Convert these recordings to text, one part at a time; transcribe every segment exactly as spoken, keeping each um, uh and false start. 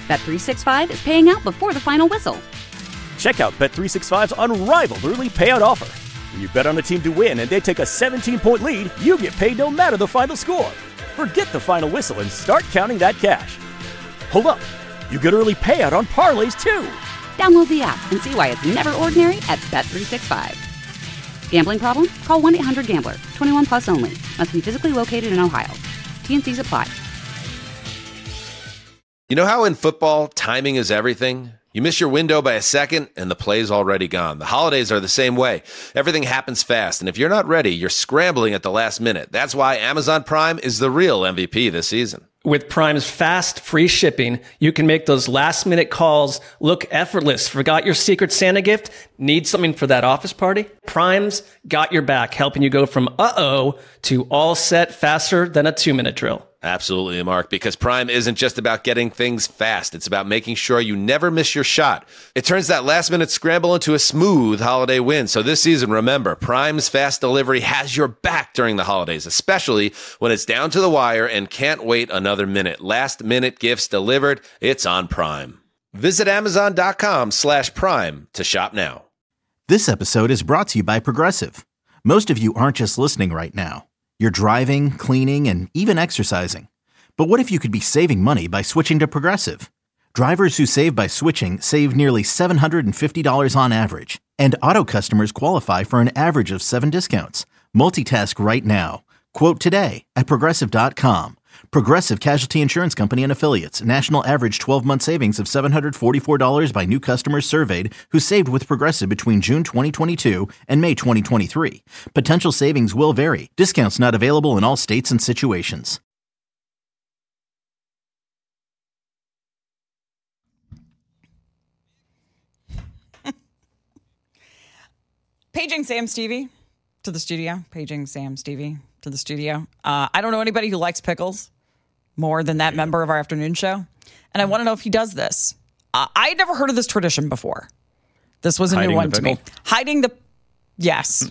Bet three sixty-five is paying out before the final whistle. Check out Bet three sixty-five's unrivaled early payout offer. When you bet on a team to win and they take a seventeen-point lead, you get paid no matter the final score. Forget the final whistle and start counting that cash. Hold up. You get early payout on parlays, too. Download the app and see why it's never ordinary at Bet three sixty-five. Gambling problem? Call one eight hundred gambler. twenty-one plus only. Must be physically located in Ohio. T N Cs apply. You know how in football, timing is everything? You miss your window by a second, and the play's already gone. The holidays are the same way. Everything happens fast, and if you're not ready, you're scrambling at the last minute. That's why Amazon Prime is the real M V P this season. With Prime's fast, free shipping, you can make those last-minute calls look effortless. Forgot your Secret Santa gift? Need something for that office party? Prime's got your back, helping you go from uh-oh to all set faster than a two-minute drill. Absolutely, Mark, because Prime isn't just about getting things fast. It's about making sure you never miss your shot. It turns that last-minute scramble into a smooth holiday win. So this season, remember, Prime's fast delivery has your back during the holidays, especially when it's down to the wire and can't wait another minute. Last-minute gifts delivered, it's on Prime. Visit Amazon.com slash Prime to shop now. This episode is brought to you by Progressive. Most of you aren't just listening right now. You're driving, cleaning, and even exercising. But what if you could be saving money by switching to Progressive? Drivers who save by switching save nearly seven hundred fifty dollars on average. And auto customers qualify for an average of seven discounts. Multitask right now. Quote today at Progressive dot com. Progressive Casualty Insurance Company and Affiliates. National average twelve-month savings of seven hundred forty-four dollars by new customers surveyed who saved with Progressive between June twenty twenty-two and May twenty twenty-three. Potential savings will vary. Discounts not available in all states and situations. Paging Sam Stevie to the studio. Paging Sam Stevie to the studio. Uh, I don't know anybody who likes pickles more than that member of our afternoon show. And I want to know if he does this. Uh, I had never heard of this tradition before. This was a Hiding new one to me. pickle? Hiding the... Yes.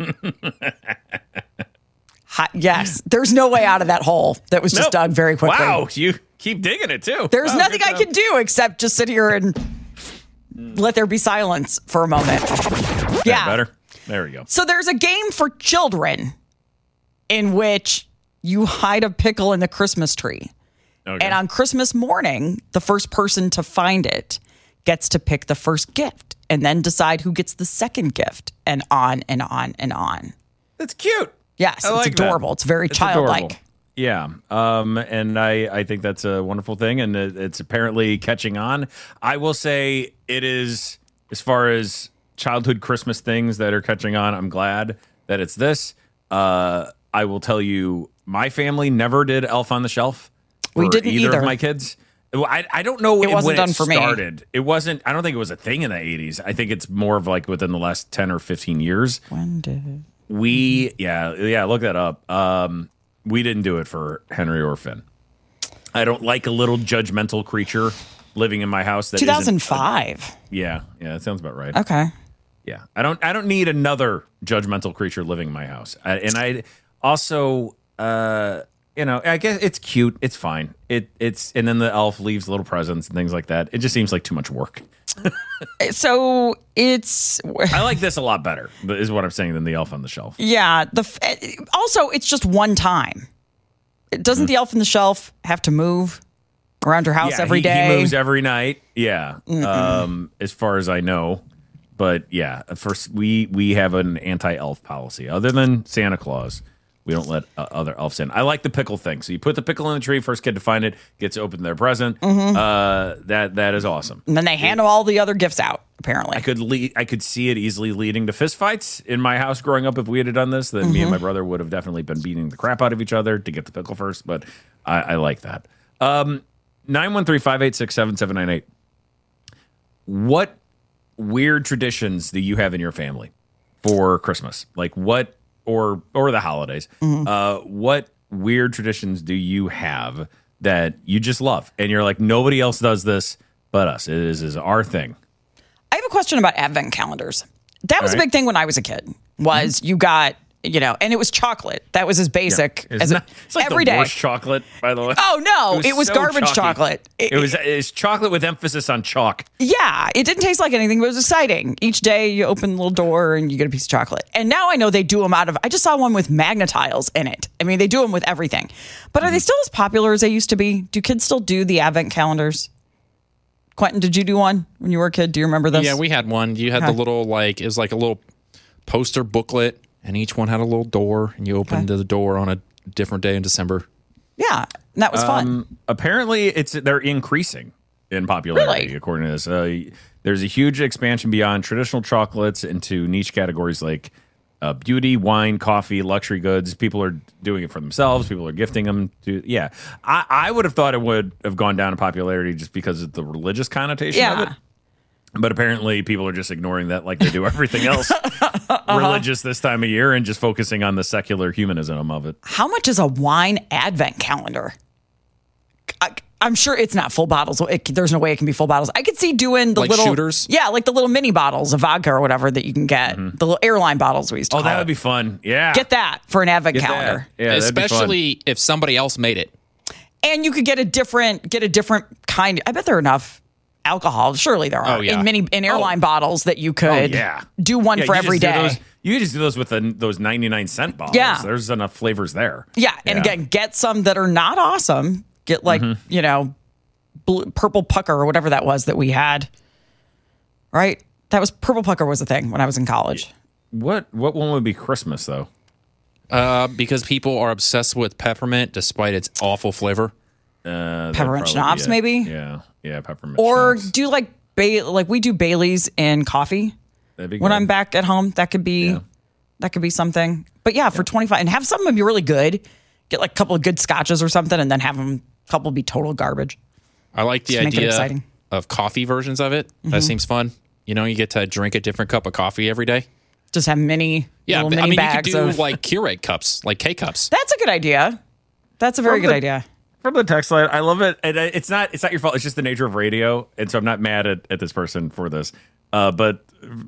Hi, yes. There's no way out of that hole that was just Nope. dug very quickly. Wow, you keep digging it too. There's Wow, nothing good I job. can do except just sit here and let there be silence for a moment. Yeah. Better. There we go. So there's a game for children in which you hide a pickle in the Christmas tree. Okay. And on Christmas morning, the first person to find it gets to pick the first gift and then decide who gets the second gift, and on and on and on. That's cute. Yes, I it's like adorable. that. It's very It's childlike. adorable. Yeah. Um, and I, I think that's a wonderful thing, and it, it's apparently catching on. I will say it is, as far as childhood Christmas things that are catching on, I'm glad that it's this. Uh, I will tell you, my family never did Elf on the Shelf. We for didn't either either. of my kids. I, I don't know It wasn't when done it for me. started. It wasn't. I don't think it was a thing in the eighties. I think it's more of like within the last ten or fifteen years. When did We yeah yeah look that up. Um, we didn't do it for Henry or Finn. I don't like a little judgmental creature living in my house. That two thousand isn't- five? Yeah, yeah, that sounds about right. Okay. Yeah, I don't. I don't need another judgmental creature living in my house. I, and I also, uh, you know, I guess it's cute. It's fine. It it's and then the elf leaves little presents and things like that. It just seems like too much work. So it's I like this a lot better, is what I'm saying, than the elf on the shelf. yeah. The f- also it's just one time. Doesn't the elf on the shelf have to move around your house Yeah, every he, day? He moves every night. Yeah, um, as far as I know. But yeah, first we we have an anti-elf policy. Other than Santa Claus, we don't let uh, other elves in. I like the pickle thing. So you put the pickle in the tree, first kid to find it gets to open their present. Mm-hmm. Uh, that that is awesome. And then they hand all the other gifts out. Apparently, I could le- I could see it easily leading to fistfights in my house growing up. If we had done this, then Mm-hmm. me and my brother would have definitely been beating the crap out of each other to get the pickle first. But I, I like that. Um, nine one three, five eight six, seven seven nine eight. What weird traditions do you have in your family for Christmas? Like what, or or the holidays? Mm-hmm. Uh, what weird traditions do you have that you just love, and you're like, nobody else does this but us? It is is our thing. I have a question about advent calendars. That was All a right. big thing when I was a kid. Was you got you know, and it was chocolate. That was as basic It's as not- it, it's like every the day. worst chocolate, by the way. Oh no, it was, so garbage chalky. chocolate. It, it was it's chocolate with emphasis on chalk. Yeah, it didn't taste like anything, but it was exciting. Each day you open the little door and you get a piece of chocolate. And now I know they do them out of, I just saw one with Magnetiles in it. I mean, they do them with everything. But are they still as popular as they used to be? Do kids still do the advent calendars? Quentin, did you do one when you were a kid? Do you remember this? Yeah, we had one. You had Okay. the little, like, it was like a little poster booklet, and each one had a little door, and you opened Okay. the door on a different day in December. Yeah, and that was fun. Um, apparently, it's they're increasing in popularity. Really? According to this, uh, there's a huge expansion beyond traditional chocolates into niche categories like uh, beauty, wine, coffee, luxury goods. People are doing it for themselves. People are gifting them to. Yeah, I, I would have thought it would have gone down in popularity just because of the religious connotation Yeah. of it. But apparently, people are just ignoring that like they do everything else religious this time of year and just focusing on the secular humanism of it. How much is a wine advent calendar? I, I'm sure it's not full bottles. It, there's no way it can be full bottles. I could see doing the Like little shooters? Yeah, like the little mini bottles of vodka or whatever that you can get. The little airline bottles we used to Oh, call that it. would be fun. Yeah. Get that for an advent Get that. calendar. Yeah, that'd be fun. Especially if somebody else made it. And you could get a different get a different kind. I bet there are enough alcohol. Surely there are Oh, yeah. in mini in airline bottles that you could Oh, yeah. do one Yeah, for you every just do day. those- you could just do those with the, those ninety-nine cent bottles. Yeah. There's enough flavors there. Yeah, and again, get some that are not awesome. Get like Mm-hmm. you know, blue, purple pucker or whatever that was that we had. Right, that was purple pucker was a thing when I was in college. What what one would be Christmas though? Uh, because people are obsessed with peppermint despite its awful flavor. Uh, that'd Peppermint probably schnapps, be it. maybe? Yeah, yeah, peppermint. Or schnapps. do like ba- like we do Bailey's in coffee That'd be when good. I'm back at home. That could be Yeah. that could be something. But yeah, for twenty-five and have some of them be really good. Get like a couple of good scotches or something, and then have them a couple be total garbage. I like the Just make it idea exciting. of coffee versions of it. That seems fun. You know, you get to drink a different cup of coffee every day. Just have mini Yeah, little but, mini I mean, you could bags do of. like Keurig cups, like K cups. That's a good idea. That's a very From good the- idea. From the text line, I love it. And it's not it's not your fault. It's just the nature of radio, and so I'm not mad at, at this person for this. Uh, but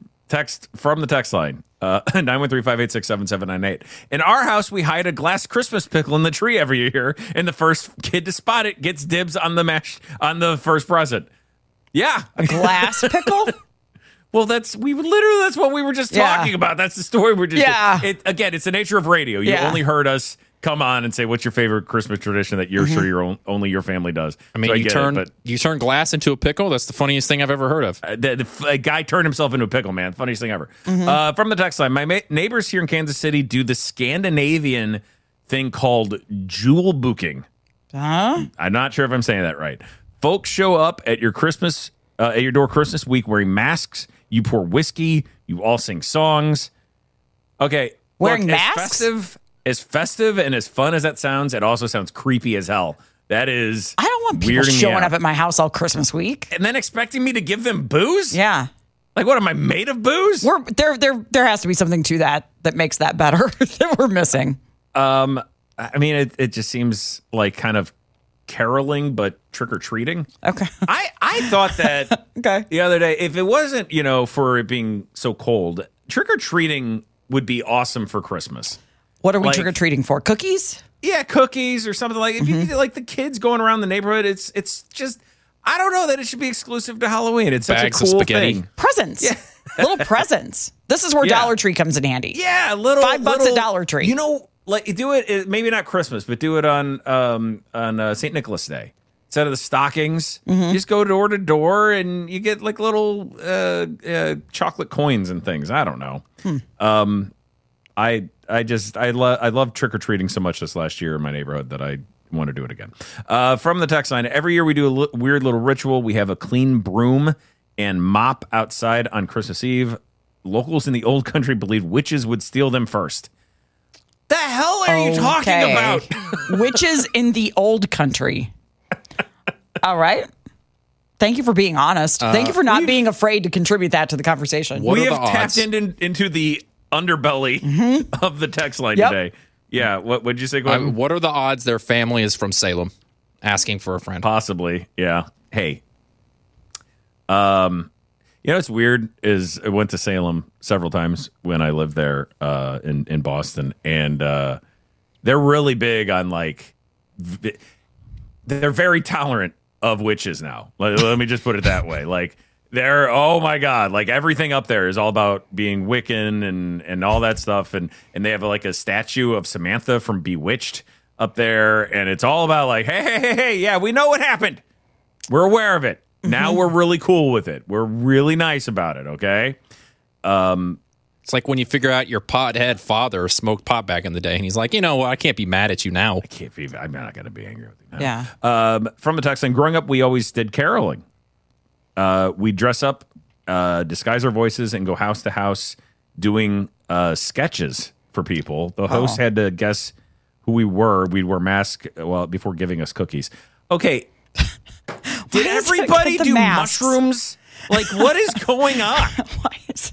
text from the text line uh, nine one three five eight six seven seven nine eight. In our house, we hide a glass Christmas pickle in the tree every year, and the first kid to spot it gets dibs on the mash on the first present. Yeah, Glass pickle. well, that's we were literally that's what we were just Yeah. talking about. That's the story we're just. Yeah. It, again, it's the nature of radio. You Yeah. only heard us come on and say what's your favorite Christmas tradition that you're sure your own, only your family does. I mean, So you get turn it, but you turn glass into a pickle. That's the funniest thing I've ever heard of. uh, the, the f- a guy turned himself into a pickle, man. Funniest thing ever. Uh, from the text line, my ma- neighbors here in Kansas City do the Scandinavian thing called jewel booking. Huh? I'm not sure if I'm saying that right. Folks show up at your Christmas uh, at your door Christmas week wearing masks. You pour whiskey. You all sing songs. Okay, Wearing look, masks? As festive, as festive and as fun as that sounds, it also sounds creepy as hell. That is, I don't want people weirding me showing out. up at my house all Christmas week. and then expecting me to give them booze. Yeah. Like, what am I made of booze? We're there there there has to be something to that that makes that better that we're missing. Um, I mean, it, it just seems like kind of caroling, but trick or treating. Okay. I, I thought that Okay. the other day, if it wasn't, you know, for it being so cold, trick or treating would be awesome for Christmas. What are we Like- trick or treating for? Cookies? Yeah, cookies or something like. If Mm-hmm. you like the kids going around the neighborhood, it's it's just. I don't know that it should be exclusive to Halloween. It's Bags such of a cool spaghetti. thing. Presents. Little presents. This is where Yeah. Dollar Tree comes in handy. Yeah, little Five bucks little- at Dollar Tree. You know, like do it. it- Maybe not Christmas, but do it on um on uh, Saint Nicholas Day. Instead of the stockings, Mm-hmm. you just go door to door and you get like little uh, uh, chocolate coins and things. I don't know. Hmm. Um, I I just I love I love trick or treating so much this last year in my neighborhood that I want to do it again. Uh, from the text line, every year we do a li- weird little ritual. We have a clean broom and mop outside on Christmas Eve. Locals in the old country believed witches would steal them first. The hell are you talking Okay. about? Witches in the old country. All right. Thank you for being honest. Thank you for not being afraid to contribute that to the conversation. What we are have the tapped odds? in, into the underbelly of the text line Yep. today. Yeah, what would you say, I, Gordon? what are the odds their family is from Salem asking for a friend? Possibly, yeah. Hey, um, you know what's weird is I went to Salem several times when I lived there uh, in in Boston, and uh, they're really big on like v- they're very tolerant of witches now. Let, let me just put it that way. Like they're oh my god, like everything up there is all about being Wiccan and and all that stuff, and and they have like a statue of Samantha from Bewitched up there, and it's all about like hey hey hey hey yeah, we know what happened, we're aware of it. Now we're really cool with it. We're really nice about it, okay? Um, it's like when you figure out your pothead father smoked pot back in the day, and he's like, you know what, I can't be mad at you now. I can't be, I'm not going to be angry with you now. Yeah. Um, from the text line, growing up, we always did caroling. Uh, we dress up, uh, disguise our voices, and go house to house doing uh, sketches for people. The host Oh. had to guess who we were. We'd wear masks well, before giving us cookies. Okay. Did Why is it everybody the do masks? mushrooms? Like, what is going on? Why is,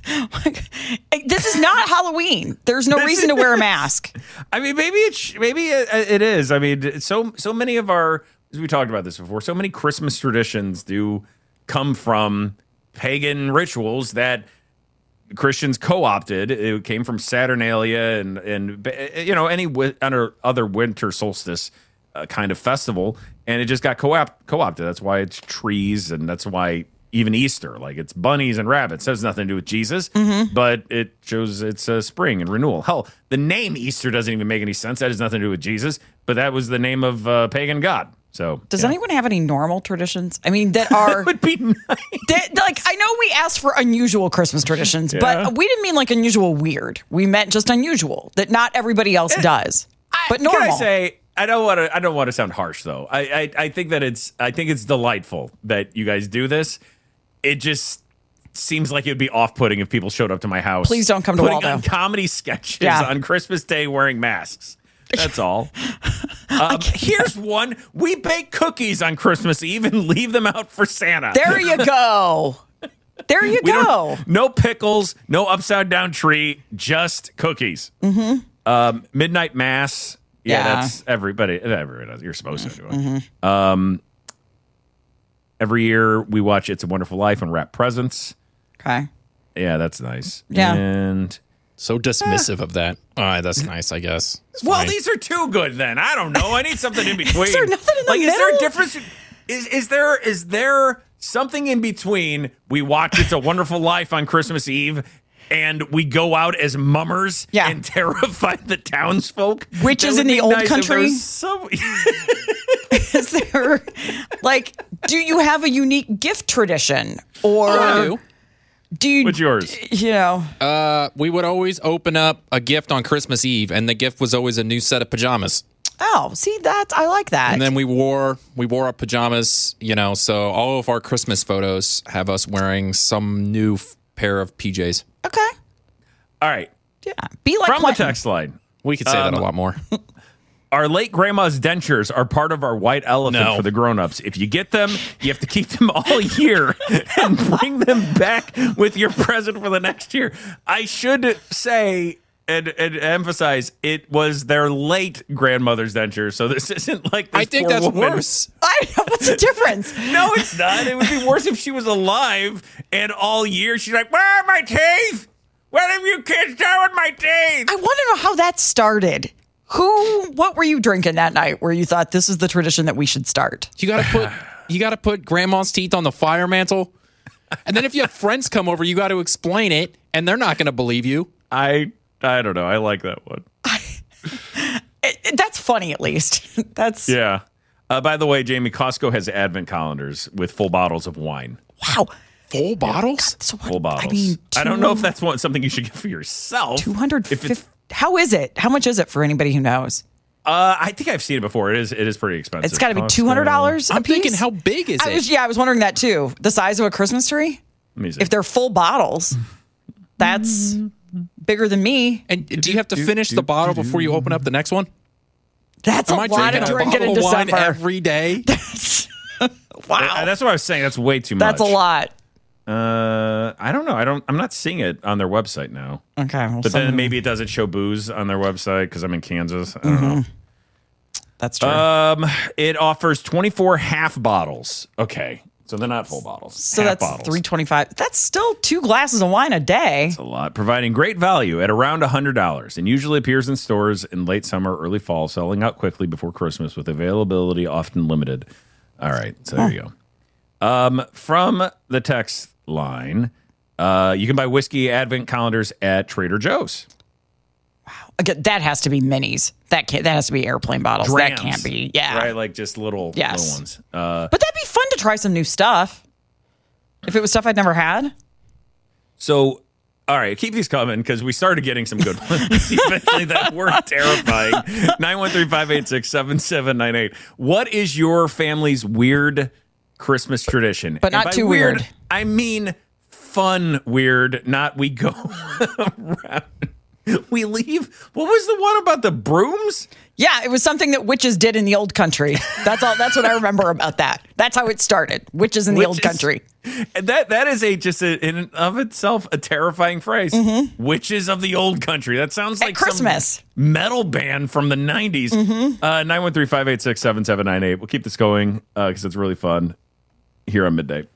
this is not Halloween. There's no reason to wear a mask. I mean, maybe it sh- maybe it, it is. I mean, so so many of our, as we talked about this before, so many Christmas traditions do come from pagan rituals that Christians co-opted. It came from Saturnalia and and you know any wi- other winter solstice uh, kind of festival, and it just got co-op co-opted. That's why it's trees, and that's why even Easter, like it's bunnies and rabbits. It has nothing to do with Jesus, Mm-hmm. but it shows it's uh, spring and renewal. Hell, the name Easter doesn't even make any sense. That has nothing to do with Jesus, but that was the name of uh, pagan god. So, Does yeah. anyone have any normal traditions? I mean, that are It would be nice. that, like I know we asked for unusual Christmas traditions, Yeah. but we didn't mean like unusual weird. We meant just unusual that not everybody else does. But normal. Can I say? I don't want to. I don't want to sound harsh, though. I, I I think that it's. I think it's delightful that you guys do this. It just seems like it would be off-putting if people showed up to my house. Please don't come to putting Waldo. on comedy sketches Yeah. on Christmas Day wearing masks. That's all. Um, here's one: we bake cookies on Christmas Eve and leave them out for Santa. There you go. There you We go. don't- no pickles, no upside down tree, just cookies. Mm-hmm. Um, midnight mass. Yeah, Yeah. that's everybody. Everybody does. You're supposed to do it. Mm-hmm. Um, every year we watch It's a Wonderful Life and wrap presents. Okay. Yeah, that's nice. Yeah. And So dismissive of that. All right, that's nice, I guess. It's well, fine. these are too good. Then I don't know. I need something in between. Is there nothing in the like, is there a middle? difference? Is is there is there something in between? We watch It's a Wonderful Life on Christmas Eve, and we go out as mummers Yeah. and terrify the townsfolk. Witches That in would the be old nice if there country? was some- Is there like do you have a unique gift tradition or I do. do you What's yours? you know Uh, we would always open up a gift on Christmas Eve, and the gift was always a new set of pajamas. oh see that I like that And then we wore we wore our pajamas, you know. So all of our Christmas photos have us wearing some new f- pair of P Js. okay All right. yeah be like From the Quentin. text line. We could say that Um, a lot more. Our late grandma's dentures are part of our white elephant No. for the grown-ups. If you get them, you have to keep them all year and bring them back with your present for the next year. I should say and, and emphasize it was their late grandmother's denture, so this isn't like this I think poor that's woman. worse. I know what's the difference. No, it's not. It would be worse if she was alive and all year she's like, "Where are my teeth? What have you kids done with my teeth?" I want to know how that started. Who what were you drinking that night where you thought this is the tradition that we should start? You gotta put you gotta put grandma's teeth on the fire mantle. And then if you have friends come over, you got to explain it, and they're not going to believe you. I I don't know. I like that one. It- it- that's funny at least. That's Yeah. Uh, by the way, Jamie, Costco has advent calendars with full bottles of wine. wow. Full bottles? So what, Full bottles. I mean, I don't know if that's one, something you should get for yourself. two hundred If it's, fifty. How is it? How much is it for anybody who knows? uh, I think I've seen it before. It is it is pretty expensive. It's got to be Costco. two hundred dollars. I'm thinking, how big is I it? was, yeah, I was wondering that too. The size of a Christmas tree. Let me see. If they're full bottles, that's bigger than me. And do you have to finish the bottle before you open up the next one? That's Am a I lot drinking of a drinking in bottle of wine December. every day? Wow, Uh, that's what I was saying. That's way too much. that's a lot. Uh, I don't know. I don't. I'm not seeing it on their website now. Okay, well, But then some- maybe it doesn't show booze on their website because I'm in Kansas. I don't know. that's true. Um, it offers twenty-four half bottles. Okay, So they're not full bottles. So half that's bottles. three twenty-five. That's still two glasses of wine a day. That's a lot. Providing great value at around one hundred dollars and usually appears in stores in late summer, early fall, selling out quickly before Christmas with availability often limited. All right. So there you go. Um, from the text line, uh, you can buy whiskey advent calendars at Trader Joe's. Again, that has to be minis. That can't, that has to be airplane bottles. Drams, that can't be. Yeah. Right, like just little, Yes. little ones. Uh, But that'd be fun to try some new stuff. If it was stuff I'd never had. so, all right, keep these coming because we started getting some good ones eventually that weren't terrifying. nine one three, five eight six, seven seven nine eight. What is your family's weird Christmas tradition? But And not by too weird. I mean fun weird, not we go around. We leave. What was the one about the brooms? Yeah, it was something that witches did in the old country. That's all. That's what I remember about that. That's how it started. Witches in the old Witches- country. And that that is a just a, in and of itself a terrifying phrase. Witches of the old country. That sounds At like Christmas. some metal band from the nineties. Uh, nine one three, five eight six, seven seven nine eight. We'll keep this going because it's really fun here on Midday.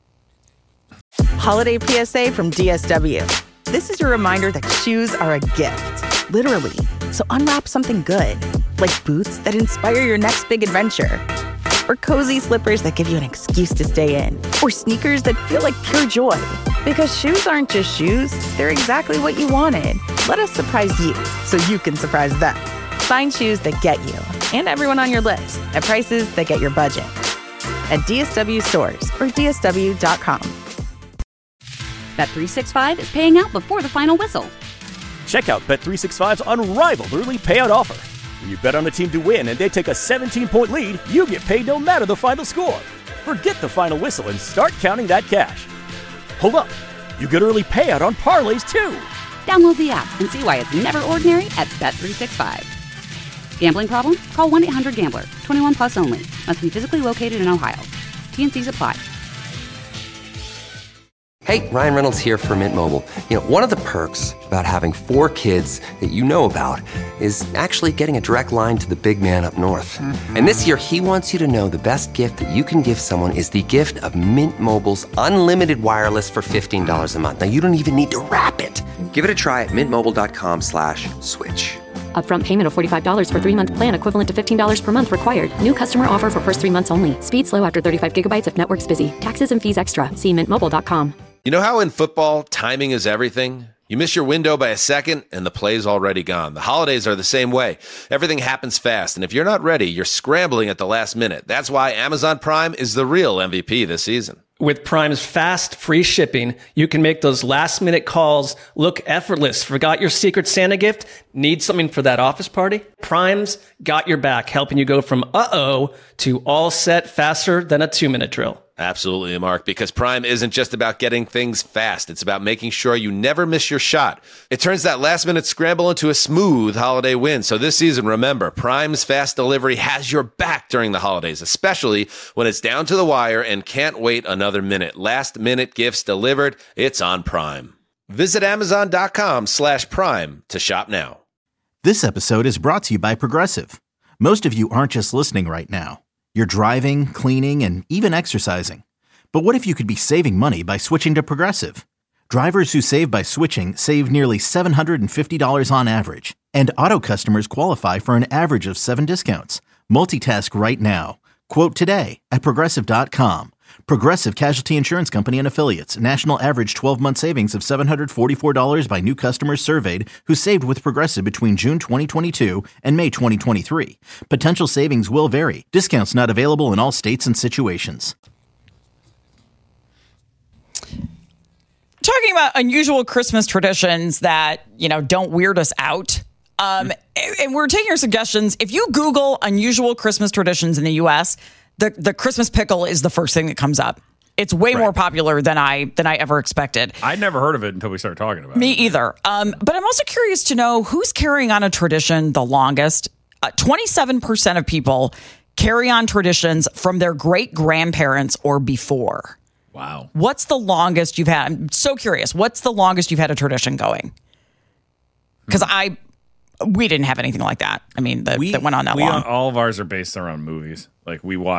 Holiday P S A from D S W. This is your reminder that shoes are a gift, literally. So unwrap something good, like boots that inspire your next big adventure, or cozy slippers that give you an excuse to stay in, or sneakers that feel like pure joy. Because shoes aren't just shoes, they're exactly what you wanted. Let us surprise you so you can surprise them. Find shoes that get you and everyone on your list at prices that get your budget. At D S W stores or D S W dot com. Bet three sixty-five is paying out before the final whistle. Check out Bet three sixty-five's unrivaled early payout offer. When you bet on a team to win and they take a seventeen-point lead, you get paid no matter the final score. Forget the final whistle and start counting that cash. Hold up. You get early payout on parlays, too. Download the app and see why it's never ordinary at Bet three sixty-five. Gambling problem? Call one eight hundred gambler. twenty-one plus only. Must be physically located in Ohio. T N Cs apply. Hey, Ryan Reynolds here for Mint Mobile. You know, one of the perks about having four kids that you know about is actually getting a direct line to the big man up north. Mm-hmm. And this year, he wants you to know the best gift that you can give someone is the gift of Mint Mobile's unlimited wireless for fifteen dollars a month. Now, you don't even need to wrap it. Give it a try at mintmobile.com slash switch. Upfront payment of forty-five dollars for three-month plan equivalent to fifteen dollars per month required. New customer offer for first three months only. Speed slow after thirty-five gigabytes if network's busy. Taxes and fees extra. See mint mobile dot com. You know how in football, timing is everything? You miss your window by a second, and the play's already gone. The holidays are the same way. Everything happens fast, and if you're not ready, you're scrambling at the last minute. That's why Amazon Prime is the real M V P this season. With Prime's fast, free shipping, you can make those last-minute calls look effortless. Forgot your Secret Santa gift? Need something for that office party? Prime's got your back, helping you go from uh-oh to all set faster than a two-minute drill. Absolutely, Mark, because Prime isn't just about getting things fast. It's about making sure you never miss your shot. It turns that last-minute scramble into a smooth holiday win. So this season, remember, Prime's fast delivery has your back during the holidays, especially when it's down to the wire and can't wait another minute. Last-minute gifts delivered, it's on Prime. Visit amazon.com slash prime to shop now. This episode is brought to you by Progressive. Most of you aren't just listening right now. You're driving, cleaning, and even exercising. But what if you could be saving money by switching to Progressive? Drivers who save by switching save nearly seven hundred fifty dollars on average. And auto customers qualify for an average of seven discounts. Multitask right now. Quote today at Progressive dot com. Progressive Casualty Insurance Company and Affiliates. National average twelve-month savings of seven hundred forty-four dollars by new customers surveyed who saved with Progressive between June twenty twenty-two and May twenty twenty-three. Potential savings will vary. Discounts not available in all states and situations. Talking about unusual Christmas traditions that, you know, don't weird us out. Um, and we're taking your suggestions. If you Google unusual Christmas traditions in the U S, the, the Christmas pickle is the first thing that comes up. It's way Right. more popular than I than I ever expected. I'd never heard of it until we started talking about Me it. either. Um, but I'm also curious to know who's carrying on a tradition the longest. Uh, twenty-seven percent of people carry on traditions from their great grandparents or before. Wow. What's the longest you've had? I'm so curious. What's the longest you've had a tradition going? Because I, we didn't have anything like that. I mean, the, We, that went on that we, long. All of ours are based around movies. Like we watch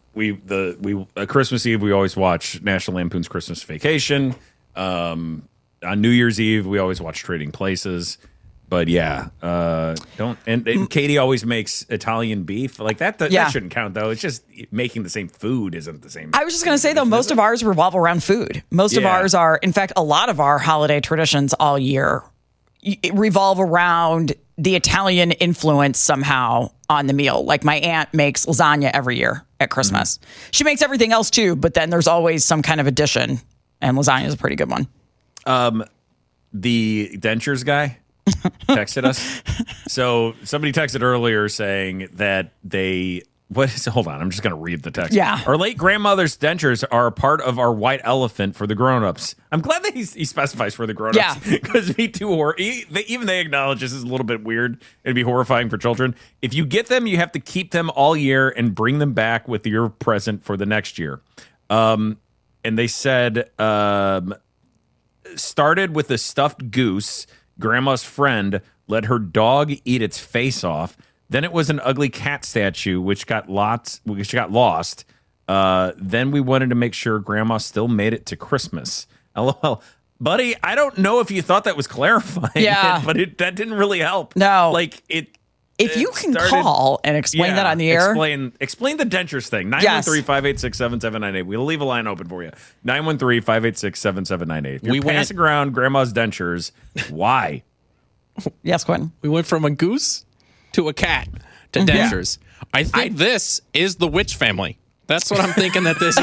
we the we uh, Christmas Eve we always watch National Lampoon's Christmas Vacation. Um, on New Year's Eve we always watch Trading Places. But yeah, uh, don't and, and Katie always makes Italian beef like that. That, Yeah. that shouldn't count though. It's just making the same food isn't the same. I was just going to say, though, most of ours revolve around food. Most of Yeah. ours are, in fact, a lot of our holiday traditions all year y- revolve around the Italian influence somehow on the meal. Like my aunt makes lasagna every year at Christmas. She makes everything else too, but then there's always some kind of addition, and lasagna is a pretty good one. Um, the dentures guy texted us. So somebody texted earlier saying that they what is hold on, I'm just gonna read the text. Yeah. Our late grandmother's dentures are a part of our white elephant for the grown-ups. I'm glad that he's, he specifies for the grown-ups. Yeah. Because me too or he, they, even they acknowledge this is a little bit weird. It'd be horrifying for children. If you get them, you have to keep them all year and bring them back with your present for the next year. Um and they said um started with a stuffed goose. Grandma's friend let her dog eat its face off. Then it was an ugly cat statue, which got lots, which got lost. Uh, then we wanted to make sure Grandma still made it to Christmas. LOL, buddy. I don't know if you thought that was clarifying, Yeah. it, but it that didn't really help. No. like it. If it you can started- call and explain Yeah, that on the air. Explain explain the dentures thing. nine one three, five eight six, seven seven nine eight. We'll leave a line open for you. nine one three, five eight six, seven seven nine eight. If you're We went- passing around grandma's dentures, why? Yes, Quentin. We went from a goose to a cat to Mm-hmm. dentures. I think this is the witch family. That's what I'm thinking that this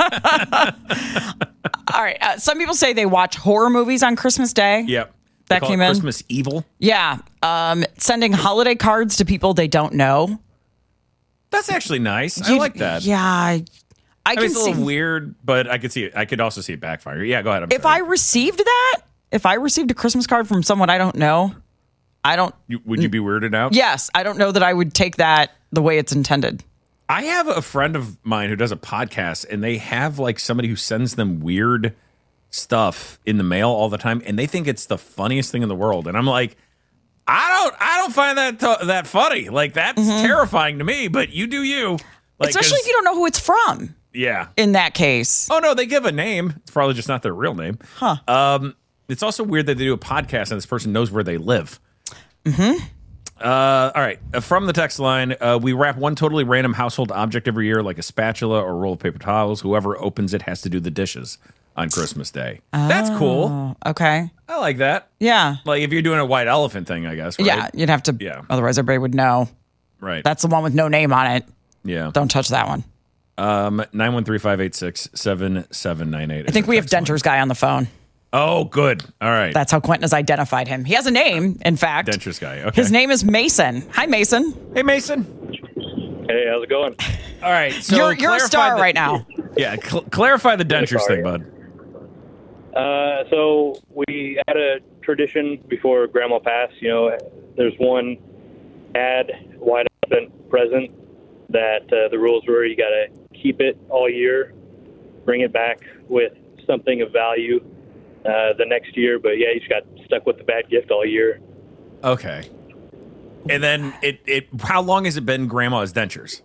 is. All right. Uh, some people say they watch horror movies on Christmas Day. Yep. That They call came it in. Christmas Evil. Yeah. Um, sending holiday cards to people they don't know. That's actually nice. I You- like that. Yeah. I, I I can mean, it's a see. little weird, but I could see it. I could also see it backfire. Yeah, go ahead. I'm If sorry. I received that, if I received a Christmas card from someone I don't know, I don't. You- would you be weirded out? Yes, I don't know that I would take that the way it's intended. I have a friend of mine who does a podcast, and they have like somebody who sends them weird stuff in the mail all the time, and they think it's the funniest thing in the world. And I'm like, I don't, I don't find that to- that funny. Like that's terrifying to me. But you do you. Like, Especially 'cause- if you don't know who it's from. Yeah. In that case. Oh no, they give a name. It's probably just not their real name. Huh. Um, it's also weird that they do a podcast and this person knows where they live. Mm-hmm. Uh, all right. Uh, from the text line, uh, we wrap one totally random household object every year, like a spatula or a roll of paper towels. Whoever opens it has to do the dishes on Christmas Day. That's cool. Oh, okay. I like that. Yeah. Like if you're doing a white elephant thing, I guess. Right? Yeah. You'd have to. Yeah. Otherwise, everybody would know. Right. That's the one with no name on it. Yeah. Don't touch that one. Um, nine one three, five eight six, seven seven nine eight. I think we have Dentures guy on the phone. Oh, good. All right. That's how Quentin has identified him. He has a name, in fact. Dentures guy. Okay. His name is Mason. Hi, Mason. Hey, Mason. Hey, how's it going? All right. So You're- you're a clarify star the- right now. Yeah. Cl- clarify the dentures Sorry. thing, bud. Uh, so we had a tradition before Grandma passed. You know, there's one ad white elephant present that uh, the rules were you got to keep it all year, bring it back with something of value uh, the next year. But yeah, you just got stuck with the bad gift all year. Okay. And then it, it how long has it been grandma's dentures?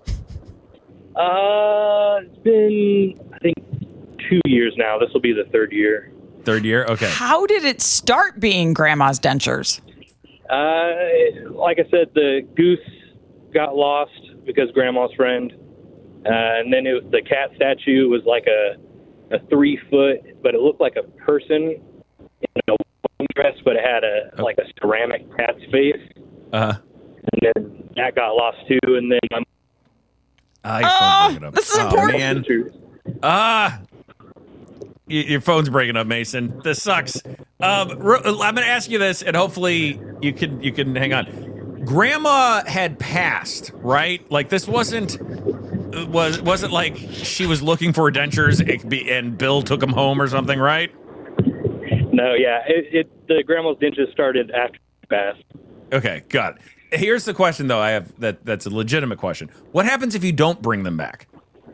Uh, it's been I think two years now. This will be the third year. Third year? Okay. How did it start being Grandma's Dentures? Uh, like I said, the goose got lost because Grandma's friend, uh, and then it, the cat statue was like a a three foot, but it looked like a person in a wedding dress, but it had a like a ceramic cat's face, Uh and then that got lost too. And then my oh, this is oh, important. Man. Ah, Y- your phone's breaking up, Mason. This sucks. Um, ro- I'm going to ask you this, and hopefully you can you can hang on. Grandma had passed, right? Like this wasn't was wasn't like she was looking for dentures and Bill took them home or something, right? no, yeah, it, it the Grandma's dentures started after she passed. Okay, got it. Here's the question, though. I have that. That's a legitimate question. What happens if you don't bring them back?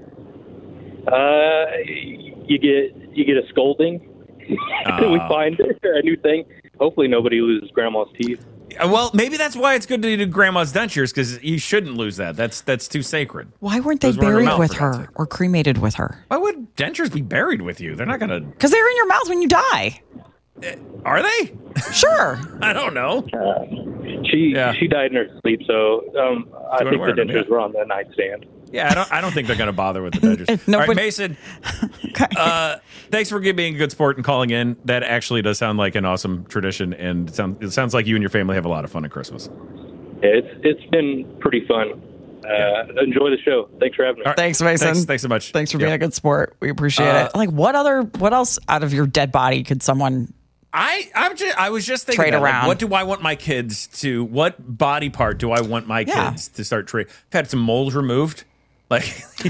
Uh, you get you get a scolding. we Ah. find a new thing. Hopefully, nobody loses Grandma's teeth. Well, maybe that's why it's good to do grandma's dentures, because you shouldn't lose that. That's that's too sacred. Why weren't they Those were in her buried mouth, with for God's her sake. or cremated with her? Why would dentures be buried with you? They're not going to. Because they're in your mouth when you die. Are they? Sure. I don't know. Uh, she Yeah. she died in her sleep, so um, I Don't think wear the them, dentures yeah. were on the nightstand. Yeah, I don't. I don't think they're going to bother with the dentures. No, All right, but- Mason. Uh, thanks for being a good sport and calling in. That actually does sound like an awesome tradition, and it sounds, it sounds like you and your family have a lot of fun at Christmas. Yeah, it's it's been pretty fun. Uh, enjoy the show. Thanks for having me. All right. Thanks, Mason. Thanks, thanks so much. Thanks for being Yeah. a good sport. We appreciate Uh, it. Like, what other, what else out of your dead body could someone? I I'm just I was just thinking Trade that, like, around. what do I want my kids to? What body part do I want my Yeah. kids to start trading? I've had some moles removed. Like,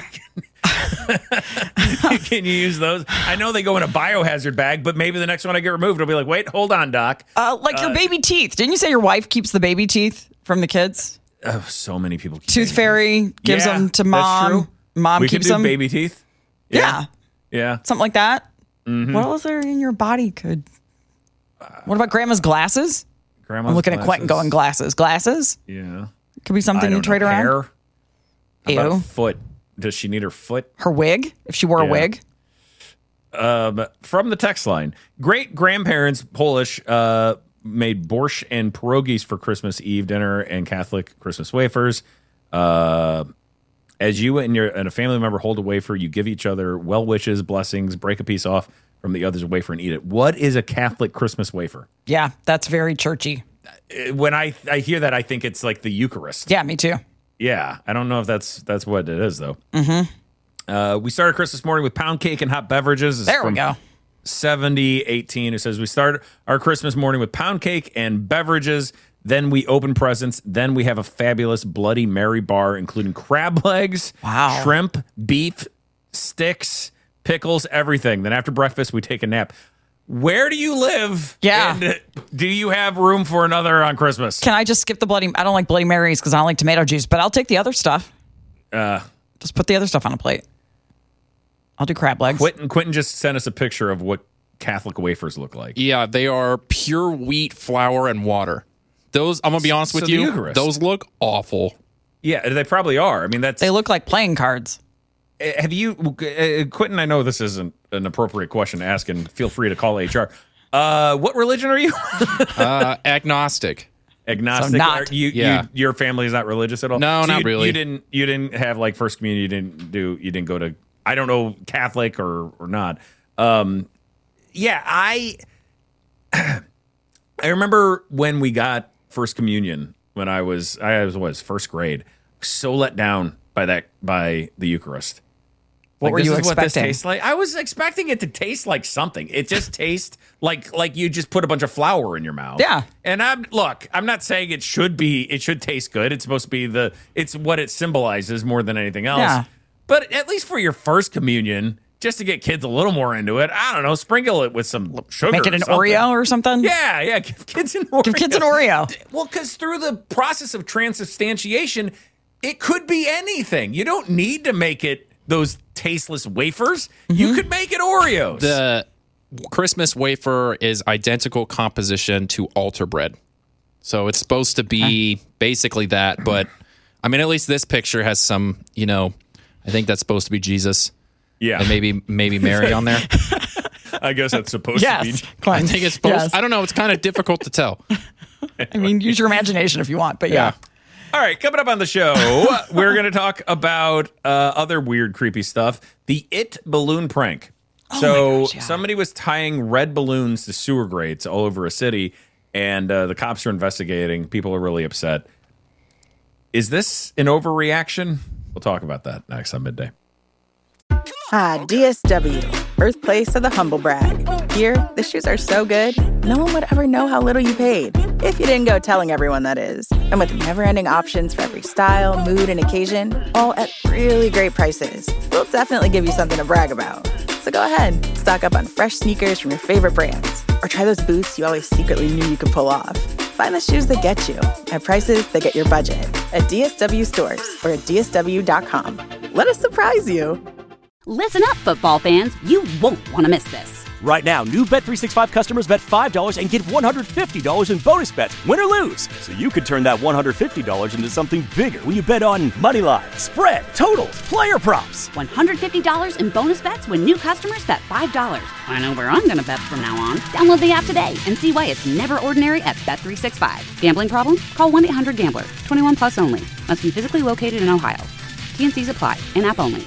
can you use those? I know they go in a biohazard bag, but maybe the next one I get removed, I'll be like, wait, hold on, doc. Uh, like your baby teeth. Didn't you say your wife keeps the baby teeth from the kids? Oh, so many people. Keep Tooth baby Fairy teeth. gives Yeah, them to that's mom. true. Mom we keeps could do them. baby teeth. Yeah. Yeah. Something like that. Mhm. What else are in your body could? What about grandma's glasses? Grandma's I'm looking at Quentin going glasses. Glasses Yeah. could be something I you don't trade know. around. Hair? How about Ew. a foot? Does she need her foot? Her wig, if she wore a Yeah. wig. Um, from the text line, great grandparents Polish uh, made borscht and pierogies for Christmas Eve dinner and Catholic Christmas wafers. Uh, as you and your and a family member hold a wafer, you give each other well wishes, blessings, break a piece off from the other's wafer and eat it. What is a Catholic Christmas wafer? Yeah, that's very churchy. Uh, When I I hear that, I think it's like the Eucharist. Yeah, me too. Yeah, I don't know if that's that's what it is though. Mm-hmm. Uh, we started Christmas morning with pound cake and hot beverages. This is There we from go. seventy eighteen. It says we start our Christmas morning with pound cake and beverages. Then we open presents. Then we have a fabulous Bloody Mary bar, including crab legs, Wow. shrimp, beef, sticks, pickles, everything. Then after breakfast, we take a nap. Where do you live? Yeah. And uh, do you have room for another on Christmas? Can I just skip the Bloody? I don't like Bloody Marys because I don't like tomato juice, but I'll take the other stuff. Uh, Just put the other stuff on a plate. I'll do crab legs. Quentin, Quentin just sent us a picture of what Catholic wafers look like. Yeah, they are pure wheat flour and water. Those, I'm gonna be honest So with the you, Eucharist. those look awful. Yeah, they probably are. I mean, that's. They look like playing cards. Uh, Have you, uh, Quentin? I know this isn't an appropriate question to ask, and feel free to call H R. Uh, what religion are you? Uh, agnostic. Agnostic. So not. Are you, Yeah. you, your family is not religious at all. No, So not you, really. You didn't. You didn't have like first communion. You didn't do. You didn't go to. I don't know, Catholic or or not. Um, yeah, I. I remember when we got first communion when I was I was was first grade. So let down by that by the Eucharist. What Like, were this you is what this expecting? tastes like. I was expecting it to taste like something. It just tastes like like you just put a bunch of flour in your mouth. Yeah. And I'm look, I'm not saying it should be it should taste good. It's supposed to be the it's what it symbolizes more than anything else. Yeah. But at least for your first communion, just to get kids a little more into it, I don't know, sprinkle it with some sugar. Make it or an something. Oreo or something. Yeah, yeah. Give kids an Oreo. Give kids an Oreo. Well, because through the process of transubstantiation, it could be anything. You don't need to make it those tasteless wafers. Mm-hmm. You could make it Oreos. The Christmas wafer is identical composition to altar bread. So it's supposed to be basically that, but I mean, at least this picture has some, you know, I think that's supposed to be Jesus. Yeah. And maybe maybe Mary on there. I guess that's supposed Yes. to be. I Cleanse. think it's supposed Yes. I don't know, it's kind of difficult to tell. I mean, use your imagination if you want, but yeah. All right, coming up on the show, we're going to talk about uh, other weird, creepy stuff. The It balloon prank. Oh so my gosh, yeah. somebody was tying red balloons to sewer grates all over a city, and uh, the cops are investigating. People are really upset. Is this an overreaction? We'll talk about that next on Midday. Ah, D S W, birthplace of the humble brag. Here, the shoes are so good, no one would ever know how little you paid. If you didn't go telling everyone, that is. And with never-ending options for every style, mood, and occasion, all at really great prices, we'll definitely give you something to brag about. So go ahead, stock up on fresh sneakers from your favorite brands, or try those boots you always secretly knew you could pull off. Find the shoes that get you at prices that get your budget at D S W stores or at D S W dot com. Let us surprise you. Listen up, football fans. You won't want to miss this. Right now, new Bet three sixty-five customers bet five dollars and get one hundred fifty dollars in bonus bets, win or lose. So you could turn that one hundred fifty dollars into something bigger when you bet on money line, spread, totals, player props. one hundred fifty dollars in bonus bets when new customers bet five dollars. I know where I'm going to bet from now on. Download the app today and see why it's never ordinary at Bet three sixty-five. Gambling problem? Call one eight hundred gambler. twenty-one plus only. Must be physically located in Ohio. T N Cs apply. In-app only.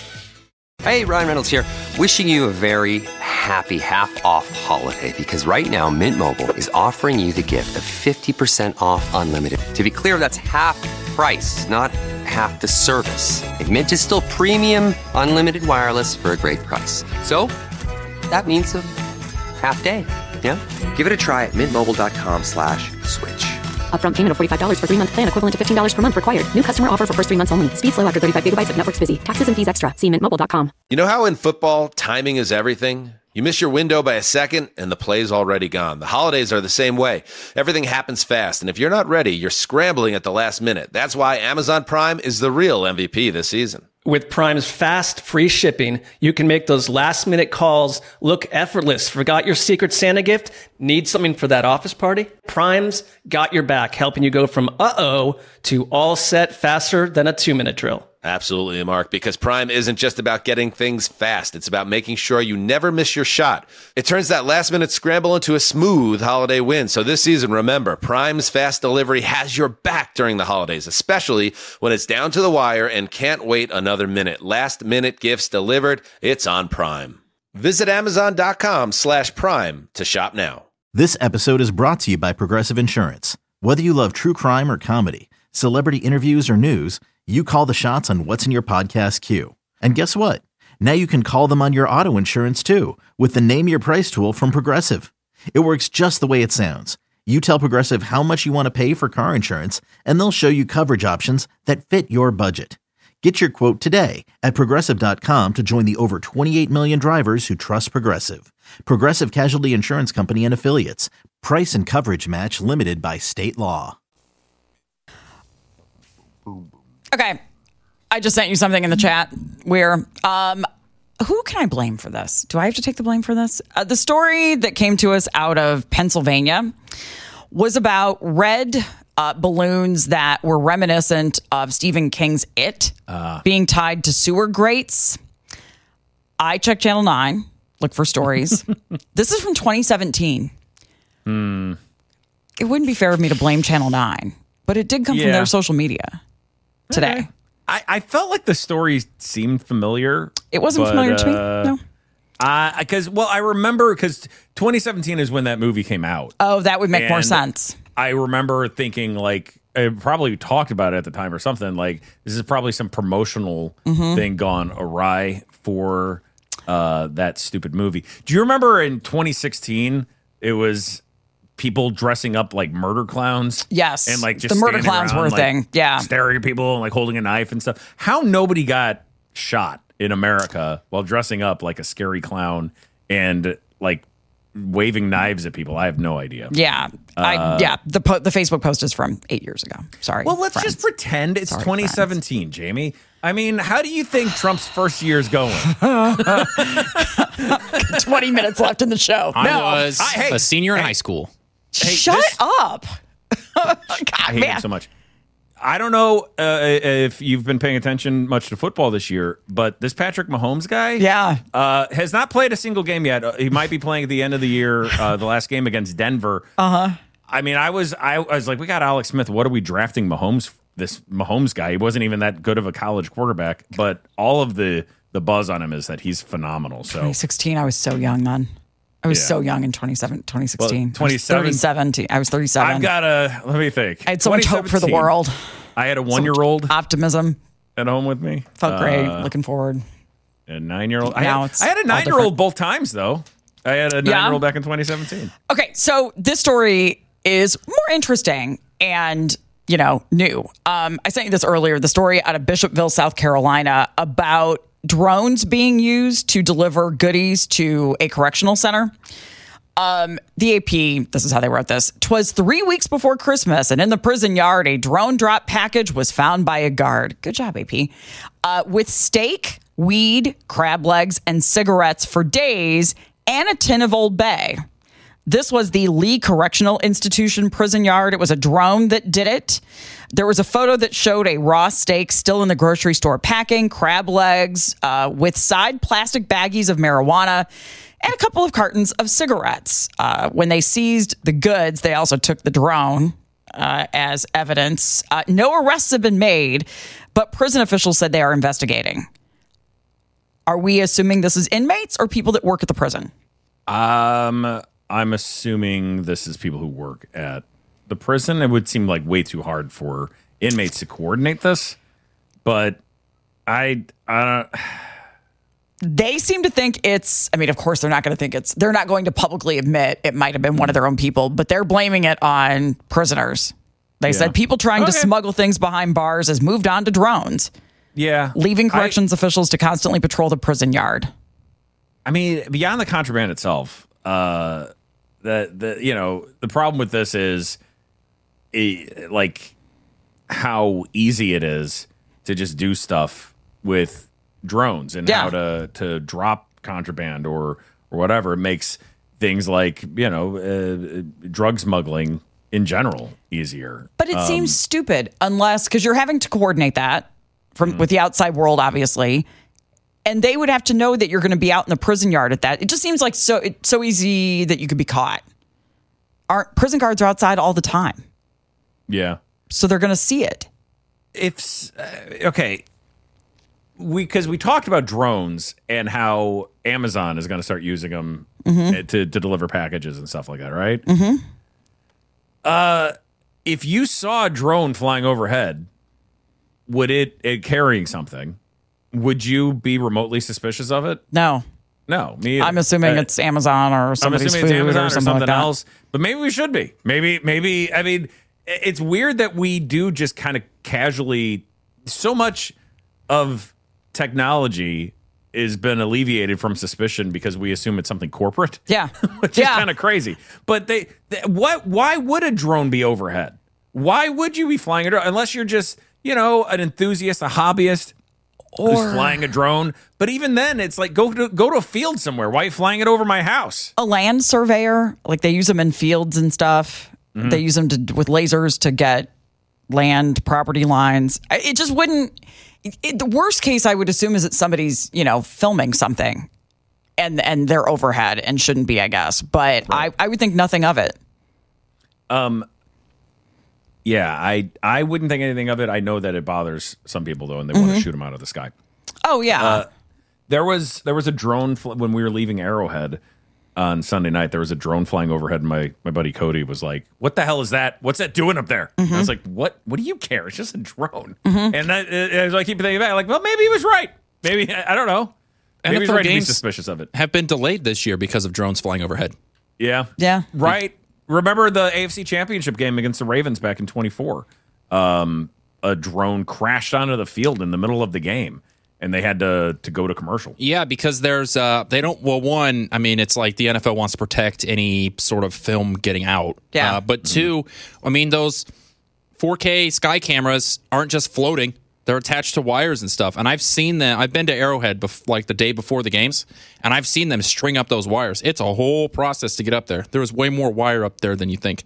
Hey, Ryan Reynolds here. Wishing you a very happy half-off holiday because right now Mint Mobile is offering you the gift of fifty percent off unlimited. To be clear, that's half price, not half the service. And Mint is still premium unlimited wireless for a great price. So that means a half day. Yeah? Give it a try at mintmobile.com slash switch. Upfront payment of forty-five dollars for three-month plan equivalent to fifteen dollars per month required. New customer offer for first three months only. Speed slow after thirty-five gigabytes if network's busy. Taxes and fees extra. See mint mobile dot com. You know how in football, timing is everything? You miss your window by a second, and the play's already gone. The holidays are the same way. Everything happens fast, and if you're not ready, you're scrambling at the last minute. That's why Amazon Prime is the real M V P this season. With Prime's fast, free shipping, you can make those last-minute calls look effortless. Forgot your Secret Santa gift? Need something for that office party? Prime's got your back, helping you go from uh-oh to all set faster than a two-minute drill. Absolutely, Mark, because Prime isn't just about getting things fast. It's about making sure you never miss your shot. It turns that last-minute scramble into a smooth holiday win. So this season, remember, Prime's fast delivery has your back during the holidays, especially when it's down to the wire and can't wait another minute. Last-minute gifts delivered, it's on Prime. Visit amazon.com slash prime to shop now. This episode is brought to you by Progressive Insurance. Whether you love true crime or comedy, celebrity interviews or news, you call the shots on what's in your podcast queue. And guess what? Now you can call them on your auto insurance too with the Name Your Price tool from Progressive. It works just the way it sounds. You tell Progressive how much you want to pay for car insurance, and they'll show you coverage options that fit your budget. Get your quote today at Progressive dot com to join the over twenty-eight million drivers who trust Progressive. Progressive Casualty Insurance Company and Affiliates. Price and coverage match limited by state law. Okay. I just sent you something in the chat where, um, who can I blame for this? Do I have to take the blame for this? Uh, the story that came to us out of Pennsylvania was about red uh, balloons that were reminiscent of Stephen King's It uh. being tied to sewer grates. I checked Channel nine, look for stories. This is from twenty seventeen. Hmm. It wouldn't be fair of me to blame Channel nine, but it did come yeah. from their social media today. Okay. I, I felt like the story seemed familiar. It wasn't but, familiar to me, uh, no. Because, uh, well, I remember because twenty seventeen is when that movie came out. Oh, that would make more And sense. I remember thinking, like, I probably talked about it at the time or something. Like, this is probably some promotional Mhm. thing gone awry for uh, that stupid movie. Do you remember in twenty sixteen, it was people dressing up like murder clowns? Yes. And like just the murder standing clowns around, were a like, thing. Yeah. staring at people and like holding a knife and stuff. How nobody got shot in America while dressing up like a scary clown and like waving knives at people, I have no idea. Yeah. I, Uh, yeah. The po- the Facebook post is from eight years ago. Sorry. Well, let's friends. just pretend it's Sorry, twenty seventeen, Jamie. I mean, how do you think Trump's first year is going? twenty minutes left in the show. I no. was I- hey, a senior in hey. high school. Hey, Shut this- up. God, I hate man. him so much. I don't know uh, if you've been paying attention much to football this year, but this Patrick Mahomes guy Yeah. uh, has not played a single game yet. Uh, he might be playing at the end of the year, uh, the last game against Denver. Uh huh. I mean, I was I, I was like, we got Alex Smith. What are we drafting Mahomes? This Mahomes guy. He wasn't even that good of a college quarterback, but all of the the buzz on him is that he's phenomenal. So twenty sixteen, I was so young then. I was Yeah. so young in twenty sixteen. Well, twenty seventeen I was thirty-seven. I've got a. Let me think. I had so much hope for the twenty seventeen, world. I had a one year old Optimism. at home with me. Felt great. Uh, Looking forward. A nine year old. I, Now had- it's I had a all nine year old different. both times though. I had a Yeah? nine year old back in twenty seventeen. Okay, so this story is more interesting and, you know, new. Um, I sent you this earlier, the story out of Bishopville, South Carolina, about drones being used to deliver goodies to a correctional center. Um, the A P, this is how they wrote this. 'Twas three weeks before Christmas, and in the prison yard, a drone drop package was found by a guard. Good job, A P. Uh, with steak, weed, crab legs, and cigarettes for days, and a tin of Old Bay. This was the Lee Correctional Institution prison yard. It was a drone that did it. There was a photo that showed a raw steak still in the grocery store packing, crab legs uh, with side plastic baggies of marijuana, and a couple of cartons of cigarettes. Uh, when they seized the goods, they also took the drone uh, as evidence. Uh, no arrests have been made, but prison officials said they are investigating. Are we assuming this is inmates or people that work at the prison? Um, I'm assuming this is people who work at the prison. It would seem like way too hard for inmates to coordinate this, but I, I don't. They seem to think it's, I mean, of course, they're not going to think it's, they're not going to publicly admit it might have been one of their own people, but they're blaming it on prisoners. They yeah. said people trying okay. to smuggle things behind bars has moved on to drones. Yeah. Leaving corrections I, officials to constantly patrol the prison yard. I mean, beyond the contraband itself, uh, the, the, you know, the problem with this is it, like how easy it is to just do stuff with drones and yeah. how to, to drop contraband or, or whatever. It makes things like, you know, uh, drug smuggling in general easier. But it um, seems stupid unless, because you're having to coordinate that from mm-hmm. with the outside world, obviously. And they would have to know that you're going to be out in the prison yard at that. It just seems like so it's so easy that you could be caught. Aren't prison guards are outside all the time? Yeah. So they're going to see it. If uh, okay, we because we talked about drones and how Amazon is going to start using them mm-hmm. to to deliver packages and stuff like that, right? Mm-hmm. Uh, if you saw a drone flying overhead, would it, it carrying something? Would you be remotely suspicious of it? No. No, me either. I'm assuming uh, it's Amazon or somebody's I'm assuming food it's Amazon or or something, something like else. But maybe we should be. Maybe, maybe, I mean, it's weird that we do just kind of casually, so much of technology has been alleviated from suspicion because we assume it's something corporate. Yeah. Which yeah. is kind of crazy. But they, they, what, why would a drone be overhead? Why would you be flying a drone? Unless you're just, you know, an enthusiast, a hobbyist. Or, who's flying a drone. But even then, it's like, go to go to a field somewhere. Why are you flying it over my house? A land surveyor, like they use them in fields and stuff. Mm-hmm. They use them to, with lasers to get land property lines. It just wouldn't, it, it, the worst case I would assume is that somebody's, you know, filming something and and they're overhead and shouldn't be, I guess. But right. I, I would think nothing of it. Um. Yeah, I I wouldn't think anything of it. I know that it bothers some people though, and they mm-hmm. want to shoot them out of the sky. Oh yeah. Uh, there was there was a drone fl- when we were leaving Arrowhead on Sunday night. There was a drone flying overhead. And my my buddy Cody was like, "What the hell is that? What's that doing up there?" Mm-hmm. I was like, "What? What do you care? It's just a drone." Mm-hmm. And I, I was like, keep thinking back, like, well, maybe he was right. Maybe I, I don't know. Maybe he's right to be suspicious of it. Have been delayed this year because of drones flying overhead. Yeah. Yeah. Right. Remember the A F C Championship game against the Ravens back in twenty-four? Um, a drone crashed onto the field in the middle of the game, and they had to to go to commercial. Yeah, because there's uh, they don't. Well, one, I mean, it's like the N F L wants to protect any sort of film getting out. Yeah. Uh, but two, I mean, those four K Sky cameras aren't just floating. They're attached to wires and stuff. And I've seen them. I've been to Arrowhead bef- like the day before the games, and I've seen them string up those wires. It's a whole process to get up there. There's way more wire up there than you think.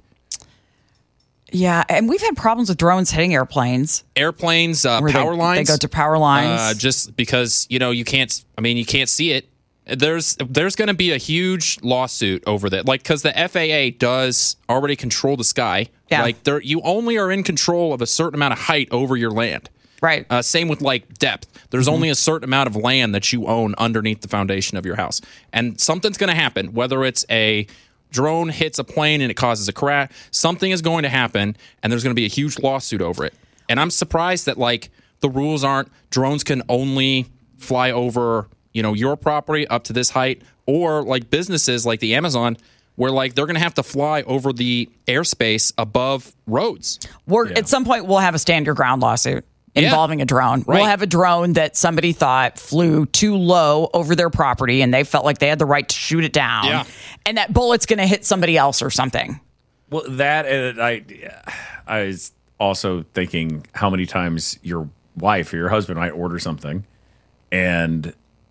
Yeah, and we've had problems with drones hitting airplanes. Airplanes, uh, power they, lines. They go to power lines. Uh, just because, you know, you can't, I mean, you can't see it. There's there's going to be a huge lawsuit over that. Like, because the F A A does already control the sky. Yeah. Like, there, you only are in control of a certain amount of height over your land. Right. Uh, same with like depth. There's mm-hmm. only a certain amount of land that you own underneath the foundation of your house. And something's going to happen, whether it's a drone hits a plane and it causes a crash, something is going to happen and there's going to be a huge lawsuit over it. And I'm surprised that like the rules aren't drones can only fly over, you know, your property up to this height, or like businesses like the Amazon where like they're going to have to fly over the airspace above roads. We're, yeah. At some point we'll have a stand your ground lawsuit involving yeah. a drone. Right. We'll have a drone that somebody thought flew too low over their property and they felt like they had the right to shoot it down. Yeah. And that bullet's going to hit somebody else or something. Well, that, uh, I, I was also thinking how many times your wife or your husband might order something and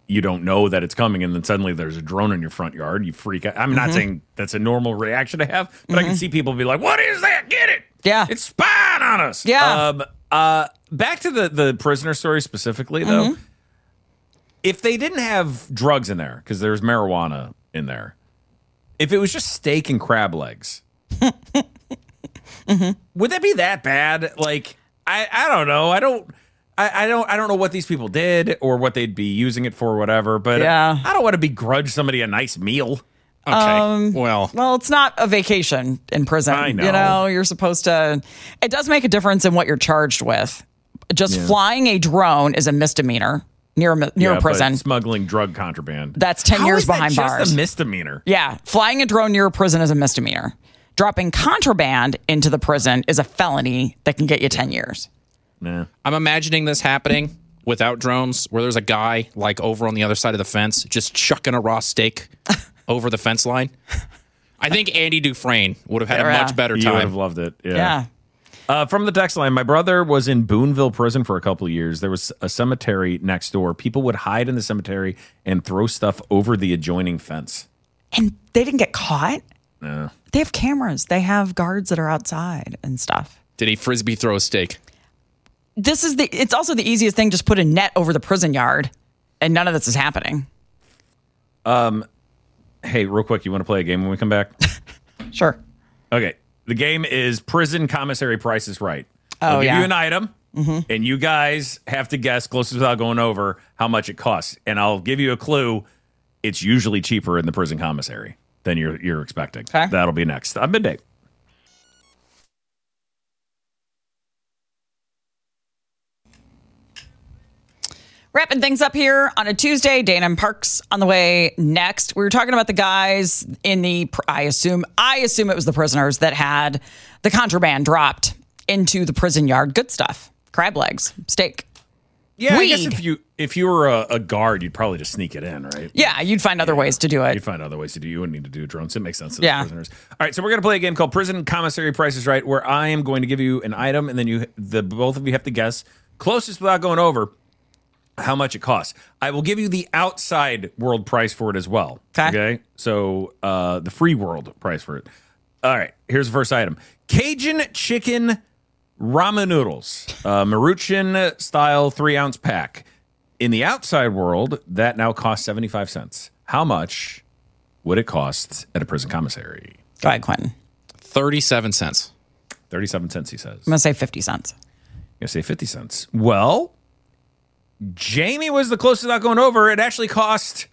you don't know that it's coming, and then suddenly there's a drone in your front yard. You freak out. I'm not Mhm. saying that's a normal reaction to have, but I can see people be like, "What is that? Get it! Yeah, it's spying on us." Yeah. Um, uh, back to the the prisoner story specifically, though. Mhm. If they didn't have drugs in there, because there's marijuana in there, if it was just steak and crab legs, mm-hmm. would that be that bad? Like, I, I don't know. I don't, I, I don't, I don't know what these people did or what they'd be using it for, or whatever. But Yeah. I don't want to begrudge somebody a nice meal. Okay. Um, well, well, it's not a vacation in prison. I know. You know, you're supposed to. It does make a difference in what you're charged with. Just Yeah. flying a drone is a misdemeanor near a, near Yeah, a but prison. smuggling drug contraband. That's ten How years is that behind just bars. a misdemeanor. Yeah, flying a drone near a prison is a misdemeanor. Dropping contraband into the prison is a felony that can get you ten years. Yeah. I'm imagining this happening without drones, where there's a guy like over on the other side of the fence just chucking a raw steak over the fence line. I think Andy Dufresne would have had Yeah. a much better You would time. have loved it. Yeah. Yeah. Uh, from the text line, my brother was in Boonville prison for a couple of years. There was a cemetery next door. People would hide in the cemetery and throw stuff over the adjoining fence. And they didn't get caught. No. They have cameras. They have guards that are outside and stuff. Did he frisbee throw a steak? This is the. It's also the easiest thing. Just put a net over the prison yard, and none of this is happening. Um, hey, real quick, you want to play a game when we come back? Sure. Okay. The game is Prison Commissary Price is Right. Oh, I'll give yeah. you an item, Mhm. and you guys have to guess, closest without going over, how much it costs. And I'll give you a clue. It's usually cheaper in the prison commissary than you're you're expecting. Okay. That'll be next. I'm Midday. Wrapping things up here on a Tuesday. Dana and Parks on the way next. We were talking about the guys in the. I assume. I assume it was the prisoners that had the contraband dropped into the prison yard. Good stuff. Crab legs, steak. Yeah, Weed. I guess if you if you were a, a guard, you'd probably just sneak it in, right? Yeah, you'd find other ways to do it. You'd find other ways to do. You wouldn't need to do drones. It makes sense to Yeah. the prisoners. All right, so we're gonna play a game called Prison Commissary Price is Right, where I am going to give you an item, and then you the both of you have to guess closest without going over how much it costs. I will give you the outside world price for it as well. Okay. Okay. So uh, the free world price for it. All right. Here's the first item: Cajun chicken ramen noodles, uh, Maruchan style three ounce pack. In the outside world, that now costs seventy-five cents. How much would it cost at a prison commissary? Go ahead, Quentin. thirty-seven cents. thirty-seven cents, he says. I'm gonna say fifty cents. I'm going to say fifty cents. Well, Jamie was the closest without going over. It actually cost.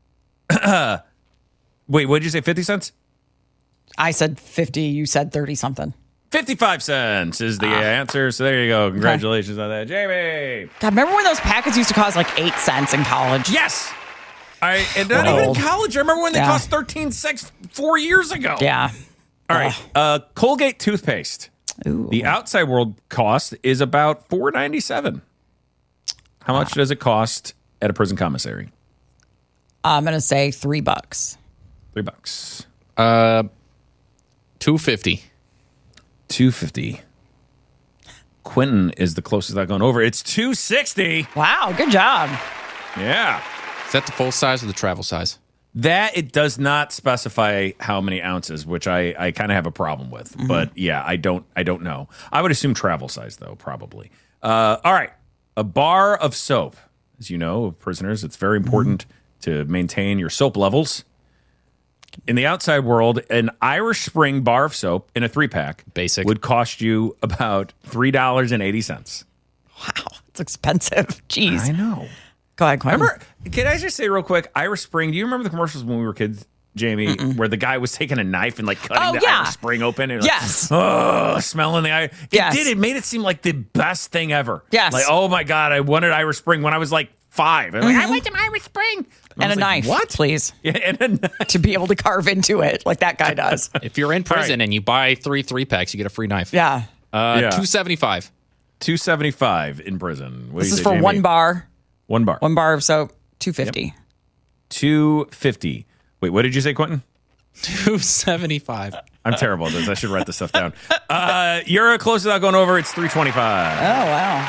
Wait, what did you say? fifty cents? I said fifty. You said thirty something. fifty-five cents is the answer. So there you go. Congratulations on that, Jamie. God, remember when those packets used to cost like eight cents in college? Yes. I and not We're even in old. college. I remember when they Yeah. cost thirteen cents four years ago. Yeah. All right. Uh, Colgate toothpaste. Ooh. The outside world cost is about four ninety-seven. How much does it cost at a prison commissary? I'm gonna say three bucks. Three bucks. Uh, two fifty. Two fifty. Quentin is the closest without going over. It's two sixty. Wow, good job. Yeah. Is that the full size or the travel size? That it does not specify how many ounces, which I, I kind of have a problem with. Mm-hmm. But yeah, I don't I don't know. I would assume travel size though, probably. Uh, all right, a bar of soap. As you know, of prisoners, it's very important to maintain your soap levels. In the outside world, an Irish Spring bar of soap in a three pack Basic. would cost you about three dollars and eighty cents. Wow, it's expensive. Jeez. I know. Go ahead, Quentin. Remember, can I just say real quick, Irish Spring, do you remember the commercials when we were kids, Jamie, Mm-mm. where the guy was taking a knife and like cutting Oh, the yeah. Irish Spring open? And Yes. Like, oh, smelling the Irish. It Yes. did. It made it seem like the best thing ever. Yes. Like, oh my God, I wanted Irish Spring when I was like five. I'm like, I Mhm. want some Irish Spring. And I a was like, knife, What? please. Yeah, and a knife. To be able to carve into it like that guy does. If you're in prison and you buy three three packs, you get a free knife. Yeah. Uh, Yeah. two seventy-five. two seventy-five in prison. What do This you is say, for Jamie? one bar. One bar. One bar of soap, two fifty. two fifty. Wait, what did you say, Quentin? two seventy-five. I'm terrible at this. I should write this stuff down. Uh, you're close without going over. It's three twenty-five. Oh wow.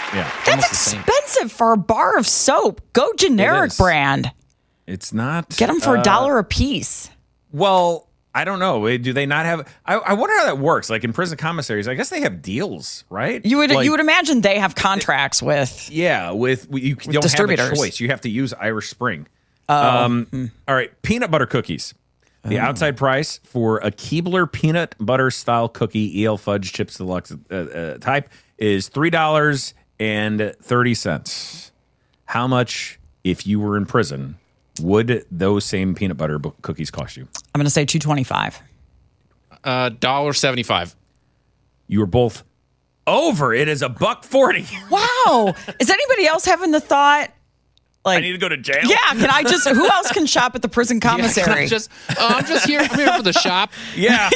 Yeah, That's almost the same. expensive for a bar of soap. Go generic is. brand. It's not. Get them for a uh, dollar a piece. Well, I don't know. Do they not have? I, I wonder how that works. Like in prison commissaries, I guess they have deals, right? You would Like, you would imagine they have contracts with. Yeah, with you don't have distributors. a choice. You have to use Irish Spring. Oh. Um, Hmm. All right, peanut butter cookies. The Oh. outside price for a Keebler peanut butter style cookie, E L Fudge Chips Deluxe uh, uh, type, is three dollars and thirty cents. How much, if you were in prison, would those same peanut butter b- cookies cost you? I'm going to say two twenty-five. Uh, one dollar seventy-five. You were both over. It is a buck forty. Wow. Is anybody else having the thought? Like, I need to go to jail. Yeah, can I just? Who else can shop at the prison commissary? I'm just, uh, I'm just here. I'm here for the shop. Yeah.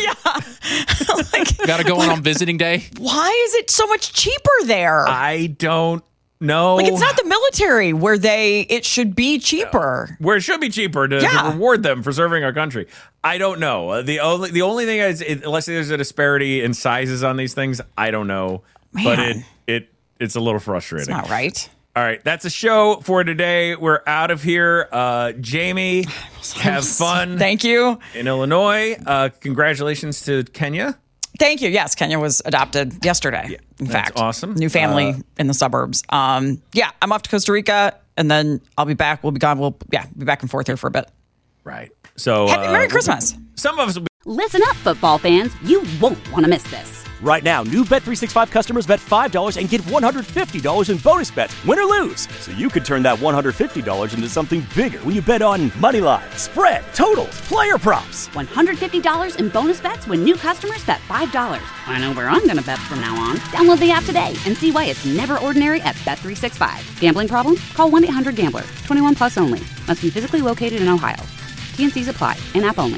like, Got to go in on visiting day. why is it so much cheaper there? I don't know. Like, it's not the military where they. It should be cheaper. Where it should be cheaper to, to Yeah. reward them for serving our country. I don't know. Uh, The only the only thing is, it, unless there's a disparity in sizes on these things, I don't know. But it Man. it it's a little frustrating. It's not right. All right, that's a show for today. We're out of here. Uh, Jamie, have fun. Thank you. In Illinois. Uh, congratulations to Kenya. Thank you. Yes, Kenya was adopted yesterday. in that's fact, awesome. New family Uh, in the suburbs. Um, yeah, I'm off to Costa Rica, and then I'll be back. We'll be gone. We'll yeah, be back and forth here for a bit. Right. So Happy uh, Merry Christmas. Some of us will be. Listen up, football fans. You won't want to miss this. Right now, new Bet three sixty-five customers bet five dollars and get one hundred fifty dollars in bonus bets, win or lose. So you could turn that one hundred fifty dollars into something bigger when you bet on money line, spread, totals, player props. one hundred fifty dollars in bonus bets when new customers bet five dollars. I know where I'm going to bet from now on. Download the app today and see why it's never ordinary at Bet three sixty-five. Gambling problem? Call one eight hundred gambler. twenty-one plus only. Must be physically located in Ohio. T and C's apply. In-app only.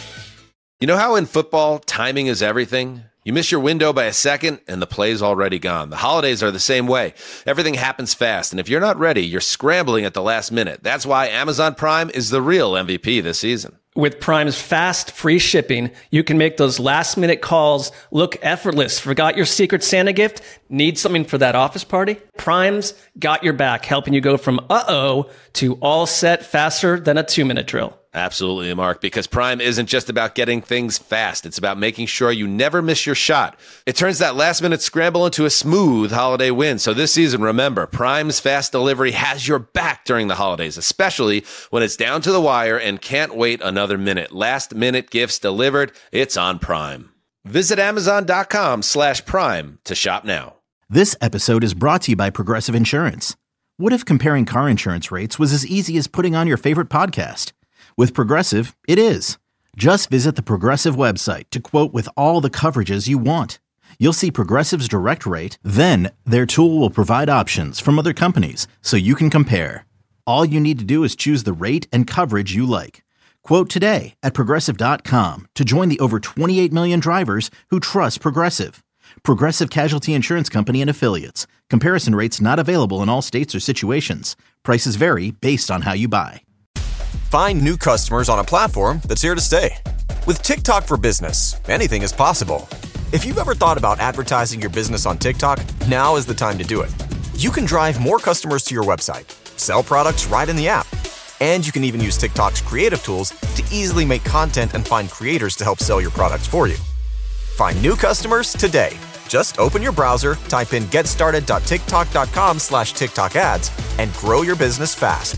You know how in football, timing is everything? You miss your window by a second, and the play's already gone. The holidays are the same way. Everything happens fast, and if you're not ready, you're scrambling at the last minute. That's why Amazon Prime is the real M V P this season. With Prime's fast, free shipping, you can make those last-minute calls look effortless. Forgot your Secret Santa gift? Need something for that office party? Prime's got your back, helping you go from uh-oh to all set faster than a two-minute drill. Absolutely, Mark, because Prime isn't just about getting things fast. It's about making sure you never miss your shot. It turns that last-minute scramble into a smooth holiday win. So this season, remember, Prime's fast delivery has your back during the holidays, especially when it's down to the wire and can't wait another minute. Last-minute gifts delivered. It's on Prime. Visit Amazon.com slash Prime to shop now. This episode is brought to you by Progressive Insurance. What if comparing car insurance rates was as easy as putting on your favorite podcast? With Progressive, it is. Just visit the Progressive website to quote with all the coverages you want. You'll see Progressive's direct rate, then their tool will provide options from other companies so you can compare. All you need to do is choose the rate and coverage you like. Quote today at Progressive dot com to join the over twenty-eight million drivers who trust Progressive. Progressive Casualty Insurance Company and Affiliates. Comparison rates not available in all states or situations. Prices vary based on how you buy. Find new customers on a platform that's here to stay. With TikTok for Business, anything is possible. If you've ever thought about advertising your business on TikTok, now is the time to do it. You can drive more customers to your website, sell products right in the app, and you can even use TikTok's creative tools to easily make content and find creators to help sell your products for you. Find new customers today. Just open your browser, type in getstarted.tiktok.com slash TikTok ads, and grow your business fast.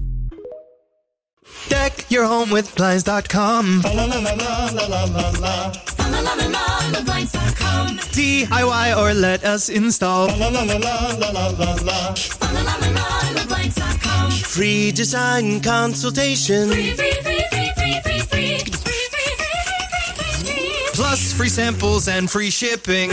Deck your home with Blinds dot com. D I Y or let us install. Free design consultation. Plus free samples and free shipping.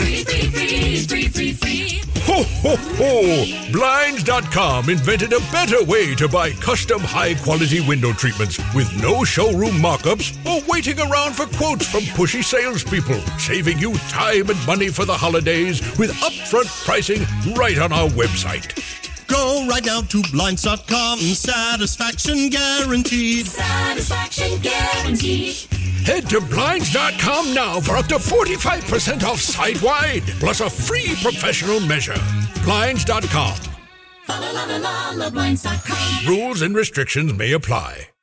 Ho, ho, ho! Blinds dot com invented a better way to buy custom high-quality window treatments with no showroom mock-ups or waiting around for quotes from pushy salespeople, saving you time and money for the holidays with upfront pricing right on our website. Go right now to Blinds dot com. Satisfaction guaranteed. Satisfaction guaranteed. Head to Blinds dot com now for up to forty-five percent off site-wide, plus a free professional measure. Blinds dot com. La la la la la, Blinds dot com. Rules and restrictions may apply.